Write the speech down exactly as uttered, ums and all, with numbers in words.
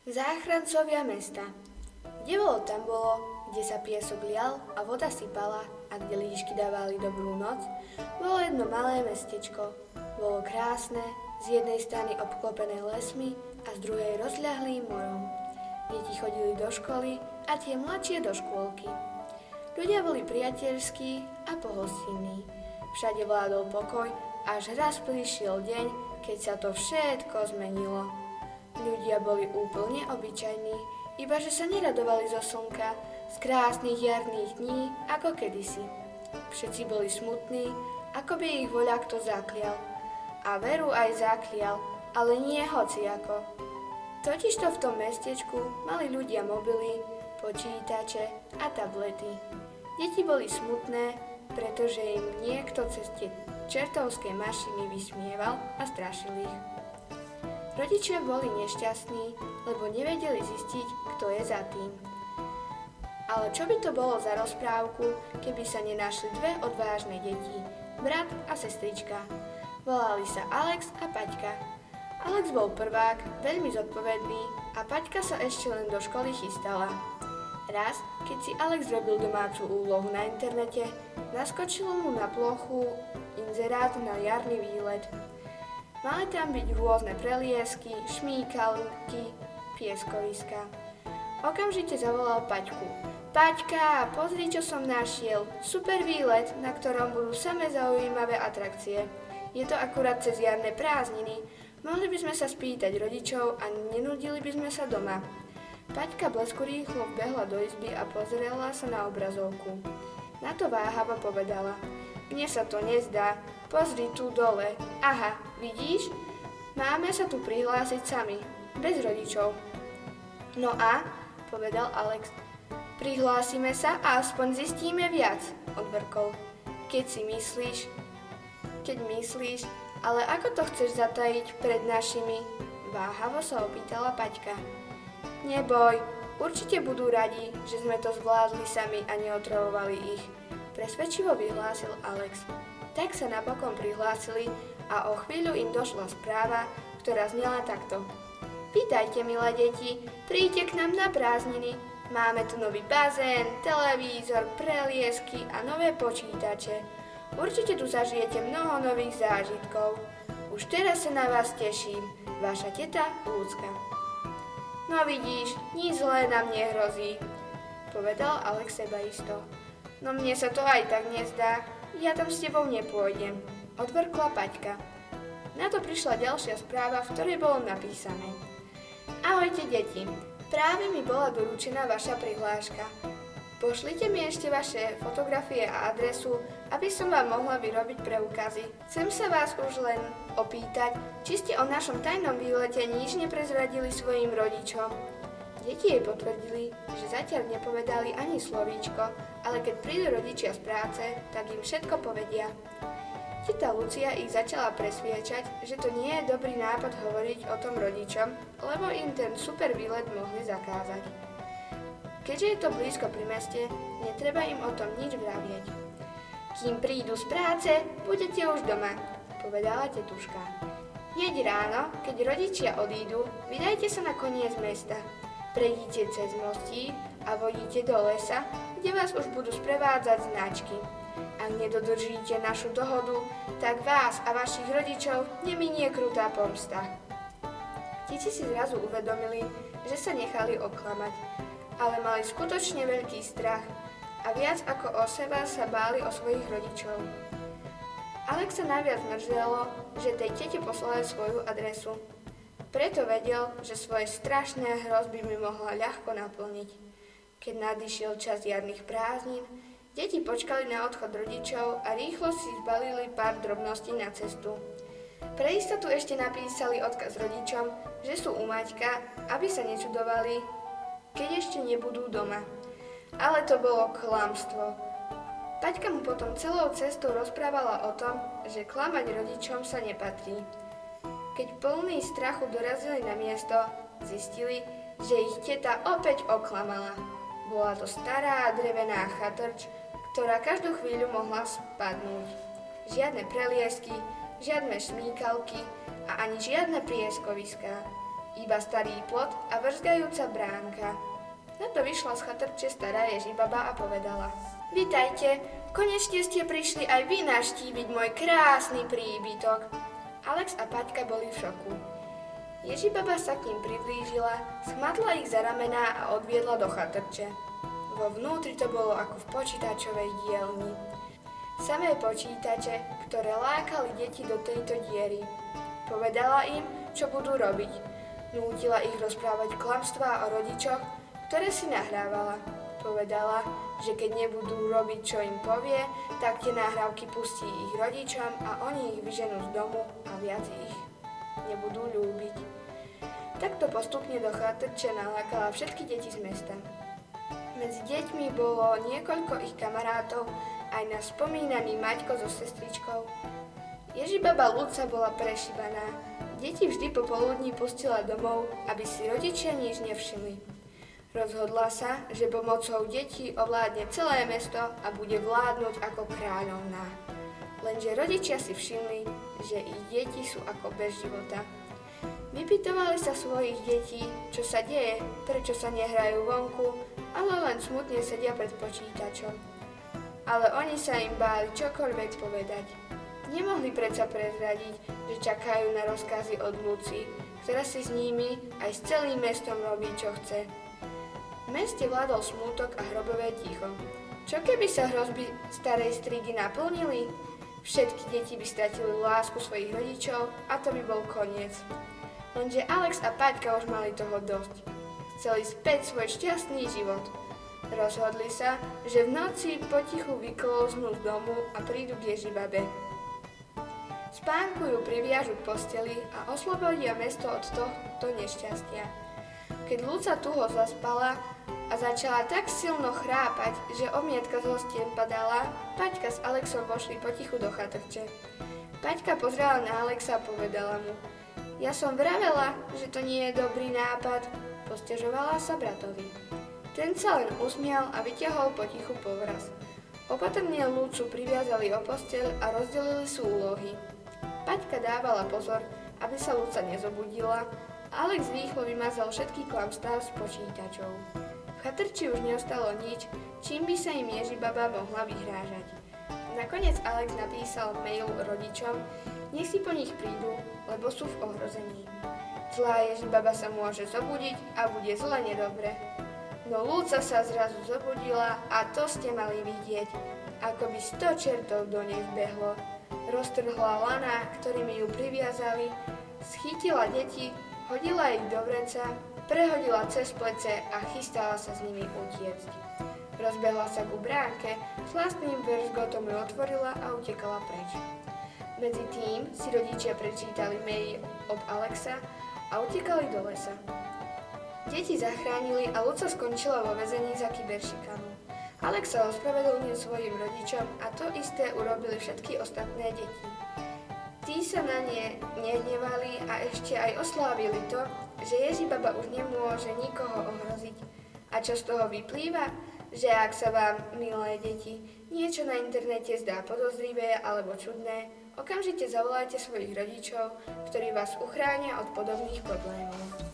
Záchrancovia mesta. Kde bolo, tam bolo, kde sa piesok lial a voda sypala a kde líšky dávali dobrú noc, bolo jedno malé mestečko. Bolo krásne, z jednej strany obklopené lesmi a z druhej rozľahlým morom. Deti chodili do školy a tie mladšie do škôlky. Ľudia boli priateľskí a pohostinní. Všade vládol pokoj, až raz prišiel deň, keď sa to všetko zmenilo. Ľudia boli úplne obyčajní, iba že sa neradovali zo slnka, z krásnych jarných dní, ako kedysi. Všetci boli smutní, ako by ich voľa kto zaklial. A veru aj zaklial, ale nie hociako. Totižto v tom mestečku mali ľudia mobily, počítače a tablety. Deti boli smutné, pretože im niekto cez tie čertovské mašiny vysmieval a strašil ich. Rodičia boli nešťastní, lebo nevedeli zistiť, kto je za tým. Ale čo by to bolo za rozprávku, keby sa nenašli dve odvážne deti, brat a sestrička. Volali sa Alex a Paťka. Alex bol prvák, veľmi zodpovedný a Paťka sa ešte len do školy chystala. Raz, keď si Alex robil domácu úlohu na internete, naskočilo mu na plochu inzerát na jarný výlet. Mali tam byť rôzne preliesky, šmíkalky, pieskoviska. Okamžite zavolal Paťku. Paťka, pozri, čo som našiel. Super výlet, na ktorom budú samé zaujímavé atrakcie. Je to akurát cez jarné prázdniny. Mohli by sme sa spýtať rodičov a nenudili by sme sa doma. Paťka blesku rýchlo vbehla do izby a pozrela sa na obrazovku. Na to váhavo povedala. Mne sa to nezdá. Pozri tu dole. Aha, vidíš? Máme sa tu prihlásiť sami, bez rodičov. No a? Povedal Alex. Prihlásime sa a aspoň zistíme viac, odvrkol. Keď si myslíš, keď myslíš, ale ako to chceš zatajiť pred našimi? Váhavo sa opýtala Paťka. Neboj, určite budú radi, že sme to zvládli sami a neotravovali ich. Presvedčivo vyhlásil Alex. Tak sa napokon prihlásili a o chvíľu im došla správa, ktorá znela takto. Vítajte, milé deti, príďte k nám na prázdniny. Máme tu nový bazén, televízor, preliesky a nové počítače. Určite tu zažijete mnoho nových zážitkov. Už teraz sa na vás teším. Vaša teta Ľudská. No vidíš, nič zlé nám nehrozí, povedal Alex sebaisto. No mne sa to aj tak nezdá. Ja tam s tebou nepôjdem, odvrkla Paťka. Na to prišla ďalšia správa, v ktorej bolo napísané. Ahojte deti, práve mi bola doručená vaša prihláška. Pošlite mi ešte vaše fotografie a adresu, aby som vám mohla vyrobiť preukazy. Chcem sa vás už len opýtať, či ste o našom tajnom výlete nič neprezradili svojim rodičom. Deti jej potvrdili, že zatiaľ nepovedali ani slovíčko, ale keď prídu rodičia z práce, tak im všetko povedia. Teta Lucia ich začala presviečať, že to nie je dobrý nápad hovoriť o tom rodičom, lebo im ten super výlet mohli zakázať. Keďže je to blízko pri meste, netreba im o tom nič vravieť. Kým prídu z práce, budete už doma, povedala tetuška. Hneď ráno, keď rodičia odídu, vydajte sa na koniec mesta. Prejdite cez mostík a vodíte do lesa, kde vás už budú sprevádzať značky. Ak nedodržíte našu dohodu, tak vás a vašich rodičov neminie krutá pomsta. Deti si zrazu uvedomili, že sa nechali oklamať, ale mali skutočne veľký strach a viac ako o seba sa báli o svojich rodičov. Alex sa najviac mrzelo, že tej tete poslali svoju adresu. Preto vedel, že svoje strašné hrozby by mohla ľahko naplniť. Keď nadišiel čas jarných prázdnin, deti počkali na odchod rodičov a rýchlo si zbalili pár drobností na cestu. Pre istotu ešte napísali odkaz rodičom, že sú u Maťka, aby sa nečudovali, keď ešte nebudú doma. Ale to bolo klamstvo. Paťka mu potom celou cestou rozprávala o tom, že klamať rodičom sa nepatrí. Keď plní strachu dorazili na miesto, zistili, že ich teta opäť oklamala. Bola to stará drevená chatrč, ktorá každú chvíľu mohla spadnúť. Žiadne preliesky, žiadne šmíkalky a ani žiadne prieskoviská. iba starý plot a vrzgajúca bránka. Na to vyšla z chatrče stará Ježibaba a povedala: Vitajte, konečne ste prišli aj vy navštíviť môj krásny príbytok. Alex a Paťka boli v šoku. Ježibaba sa k ním priblížila, schmatla ich za ramená a odviedla do chatrče. Vo vnútri to bolo ako v počítačovej dielni. Samé počítače, ktoré lákali deti do tejto diery. Povedala im, čo budú robiť. Nútila ich rozprávať klamstvá o rodičoch, ktoré si nahrávala. Povedala, že keď nebudú robiť, čo im povie, tak tie nahrávky pustí ich rodičom a oni ich vyženú z domu a viac ich nebudú ľúbiť. Takto postupne do chatrče nalákala všetky deti z mesta. Medzi deťmi bolo niekoľko ich kamarátov, aj na spomínaný Maťko so sestričkou. Ježibaba Luca bola prešibaná. Deti vždy popoludní pustila domov, aby si rodičia nič nevšimli. Rozhodla sa, že pomocou detí ovládne celé mesto a bude vládnuť ako kráľovná. Lenže rodičia si všimli, že ich deti sú ako bez života. Vypytovali sa svojich detí, čo sa deje, prečo sa nehrajú vonku, ale len smutne sedia pred počítačom. Ale oni sa im báli čokoľvek povedať. Nemohli predsa prezradiť, že čakajú na rozkazy od Lucy, ktorá si s nimi aj s celým mestom robí, čo chce. V meste vládol smútok a hrobové ticho. Čo keby sa hrozby starej strigy naplnili? Všetky deti by stratili lásku svojich rodičov a to by bol koniec. Lenže Alex a Paťka už mali toho dosť. Chceli späť svoj šťastný život. Rozhodli sa, že v noci potichu vyklóznú z domu a prídu k Ježibabe. Spánku ju priviažu k posteli a oslobodia mesto od tohto nešťastia. Keď Luca tuho zaspala a začala tak silno chrápať, že omietka z hostien padala, Paťka s Alexom vošli potichu do chatrče. Paťka pozrela na Alexa a povedala mu: Ja som vravela, že to nie je dobrý nápad, posťažovala sa bratovi. Ten sa len usmial a vyťahol potichu povraz. Opatrne Lucu priviazali o posteľ a rozdelili si úlohy. Paťka dávala pozor, aby sa Luca nezobudila, Alex rýchlo vymazal všetky klamstvá z počítačov. V chatrči už neostalo nič, čím by sa im Ježibaba mohla vyhrážať. Nakoniec Alex napísal mail rodičom, nech si po nich prídu, lebo sú v ohrození. Zlá Ježibaba sa môže zobudiť a bude zle nedobre. No Luca sa zrazu zobudila a to ste mali vidieť, ako by sto čertov do nej vbehlo. Roztrhla lana, ktorými ju priviazali, schytila deti, hodila ich do vreca, prehodila cez plece a chystala sa s nimi utiecť. Rozbehla sa ku bránke, slastným verzgotom ju otvorila a utekala preč. Medzi tým si rodičia prečítali mail od Alexa a utekali do lesa. Deti zachránili a Luca skončila vo väzení za kyberšikanu. Alex sa ospravedlnil svojim rodičom a to isté urobili všetky ostatné deti. Tí sa na ne nehnevali a ešte aj oslávili to, že Ježibaba už nemôže nikoho ohroziť. A čo z toho vyplýva? Že ak sa vám, milé deti, niečo na internete zdá podozrivé alebo čudné, okamžite zavolajte svojich rodičov, ktorí vás uchránia od podobných problémov.